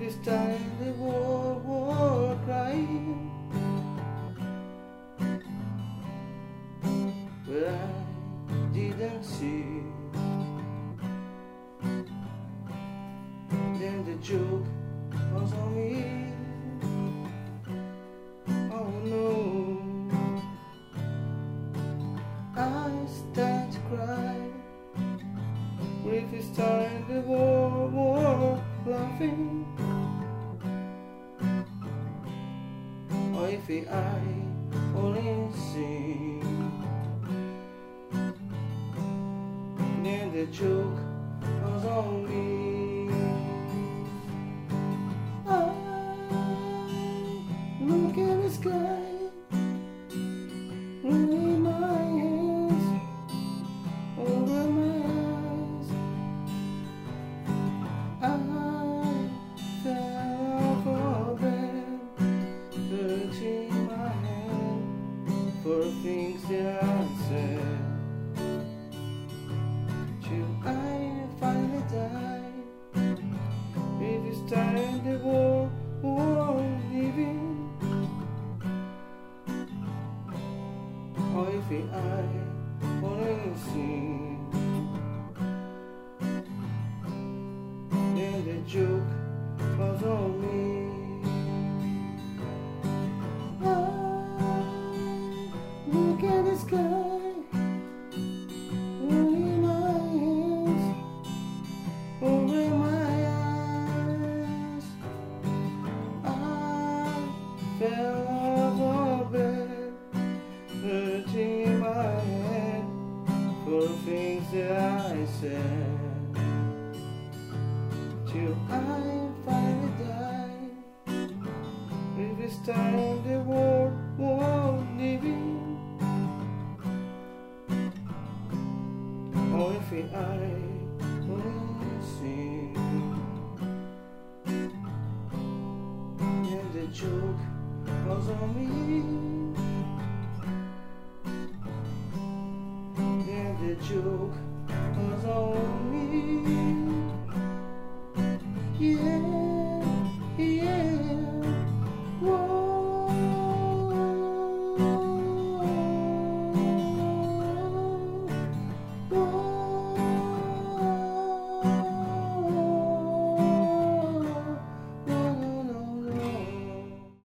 This time the world war crying, but I didn't see. Then the joke was on me. Oh no, I start to cry. If it's time the war laughing, or if I only sing, then the joke was on me. I look at the sky, running my hands over my eyes. I fell off a bed, hurting my head for things that I said. Till I finally die. If it's time the war leaving, or if I only sing, then the joke was on me. I look at the sky, running my hands over my eyes. I fell off a bed, hurting my head for things that I said. Till I finally die. If it's time the war leaving, or if I only sing, and the joke was on me, and the joke